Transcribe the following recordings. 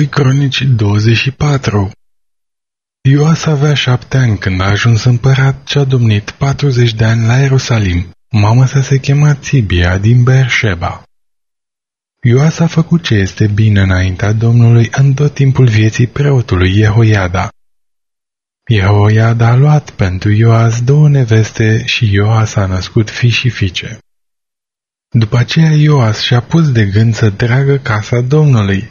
2 Cronici 24. Ioas avea 7 ani când a ajuns împărat și a domnit 40 de ani la Ierusalim. Mama sa se chema Țibia din Beersheba. Ioas a făcut ce este bine înaintea Domnului în tot timpul vieții preotului Jehoiada. Jehoiada a luat pentru Ioas 2 neveste și Ioas a născut fii și fiice. După aceea Ioas și-a pus de gând să tragă casa Domnului.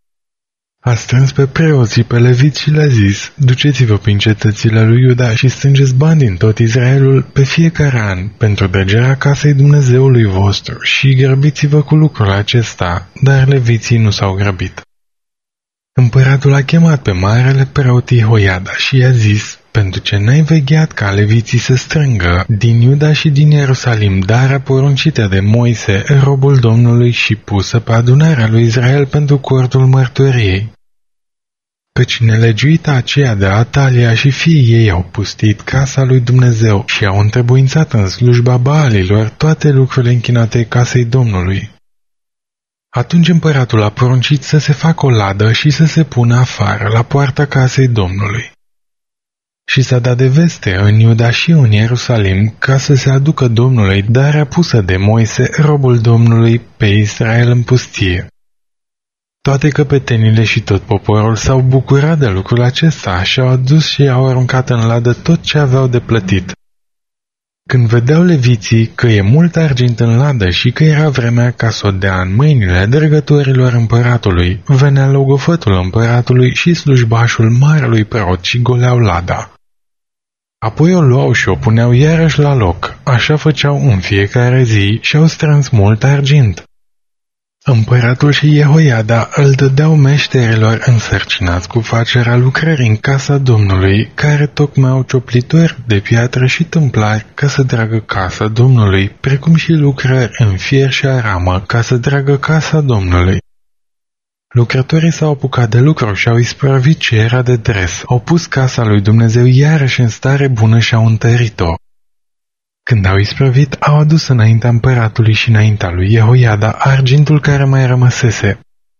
A strâns pe preoți și pe leviți și le-a zis: duceți-vă prin cetățile lui Iuda și strângeți bani din tot Israelul pe fiecare an pentru drăgerea casei Dumnezeului vostru și grăbiți-vă cu lucrul acesta, dar leviții nu s-au grăbit. Împăratul a chemat pe marele preot Jehoiada și i-a zis: pentru ce n-ai vegheat ca leviții să strângă din Iuda și din Ierusalim darea poruncită de Moise, robul Domnului, și pusă pe adunarea lui Israel pentru cortul mărturiei? Căci nelegiuita aceea de Atalia și fiii ei au pustit casa lui Dumnezeu și au întrebuințat în slujba Baalilor toate lucrurile închinate casei Domnului. Atunci împăratul a poruncit să se facă o ladă și să se pună afară, la poarta casei Domnului. Și s-a dat de veste în Iuda și în Ierusalim ca să se aducă Domnului darea pusă de Moise, robul Domnului, pe Israel în pustie. Toate căpetenile și tot poporul s-au bucurat de lucrul acesta și au adus și au aruncat în ladă tot ce aveau de plătit. Când vedeau leviții că e mult argint în ladă și că era vremea ca să o dea în mâinile dregătorilor împăratului, venea logofătul împăratului și slujbașul marelui preot și goleau lada. Apoi o luau și o puneau iarăși la loc, așa făceau în fiecare zi și au strâns mult argint. Împăratul și Jehoiada îl dădeau meșterilor însărcinați cu facerea lucrării în casa Domnului, care tocmeau cioplitori de piatră și tâmplari ca să tragă casa Domnului, precum și lucrări în fier și aramă ca să tragă casa Domnului. Lucrătorii s-au apucat de lucru și au isprăvit ce era de dres, au pus casa lui Dumnezeu iarăși în stare bună și au întărit-o. Când au isprăvit, au adus înaintea împăratului și înaintea lui Jehoiada argintul care mai rămăsese.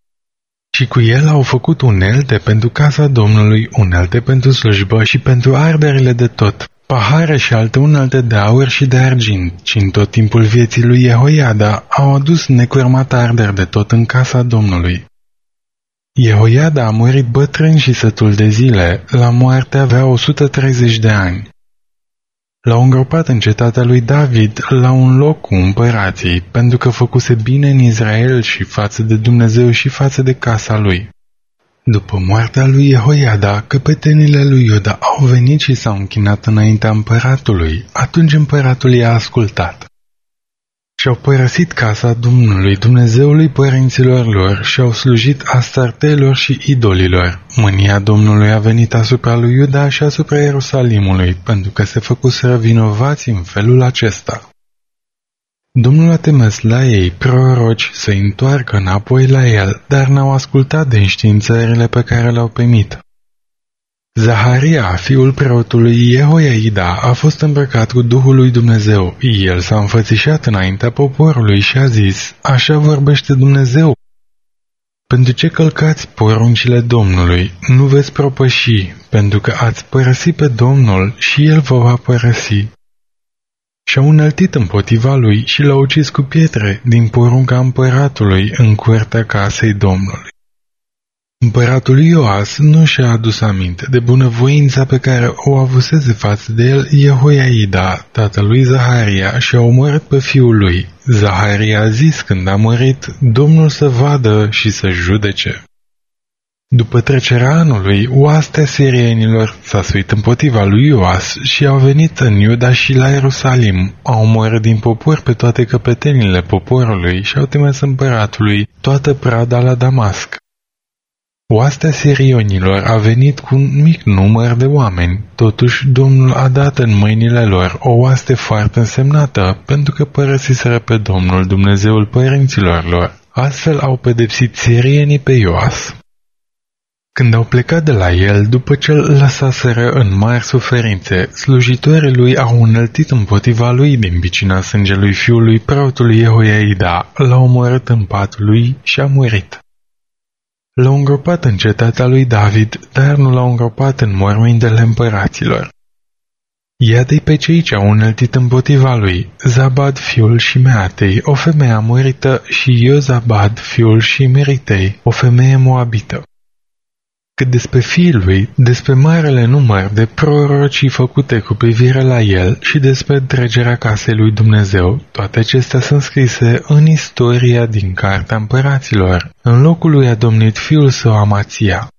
Și cu el au făcut unelte pentru casa Domnului, unelte pentru slujbă și pentru arderile de tot, pahare și alte unelte de aur și de argint, și în tot timpul vieții lui Jehoiada au adus necurmat arderi de tot în casa Domnului. Jehoiada a murit bătrân și sătul de zile, la moarte avea 130 de ani. L-au îngropat în cetatea lui David, la un loc cu împărații, pentru că făcuse bine în Israel și față de Dumnezeu și față de casa lui. După moartea lui Jehoiada, căpetenile lui Iuda au venit și s-au închinat înaintea împăratului. Atunci împăratul i-a ascultat. Și-au părăsit casa Domnului, Dumnezeului părinților lor, și au slujit astartelor și idolilor. Mânia Domnului a venit asupra lui Iuda și asupra Ierusalimului, pentru că se făcuseră vinovați în felul acesta. Domnul a trimis la ei proroci să-i întoarcă înapoi la el, dar n-au ascultat de înștiințările pe care le-au primit. Zaharia, fiul preotului Jehoiada, a fost îmbrăcat cu Duhul lui Dumnezeu. El s-a înfățișat înaintea poporului și a zis: așa vorbește Dumnezeu. Pentru ce călcați poruncile Domnului? Nu veți propăși, pentru că ați părăsit pe Domnul și El vă va părăsi. Și-au înălțit împotriva lui și l-au ucis cu pietre din porunca împăratului în curtea casei Domnului. Împăratul Ioas nu și-a adus aminte de bunăvoința pe care o avusese față de el Jehoiada, tatălui Zaharia, și a omorât pe fiul lui. Zaharia a zis când a murit: Domnul să vadă și să judece. După trecerea anului, oastea sirienilor s-a suit împotriva lui Ioas și au venit în Iuda și la Ierusalim. Au omorât din popor pe toate căpetenile poporului și au trimis împăratului toată prada la Damasc. Oastea sirionilor a venit cu un mic număr de oameni, totuși Domnul a dat în mâinile lor o oaste foarte însemnată, pentru că părăsiseră pe Domnul, Dumnezeul părinților lor. Astfel au pedepsit sirienii pe Ioas. Când au plecat de la el, după ce îl lăsaseră în mari suferințe, slujitorii lui au înălțit împotriva lui din pricina sângelui fiului preotului Jehoiada, l-au omorât în patul lui și a murit. L-au îngropat în cetatea lui David, dar nu l-au îngropat în mormintele împăraților. Iată-i pe cei ce au înălțit împotriva lui, Zabad fiul Shimeatei, o femeie amorită, și Iozabad fiul Shimeritei, o femeie moabită. Cât despre fiul lui, despre marele număr de prorocii făcute cu privire la el și despre dregerea casei lui Dumnezeu, toate acestea sunt scrise în istoria din Cartea Împăraților. În locul lui a domnit fiul său Amația.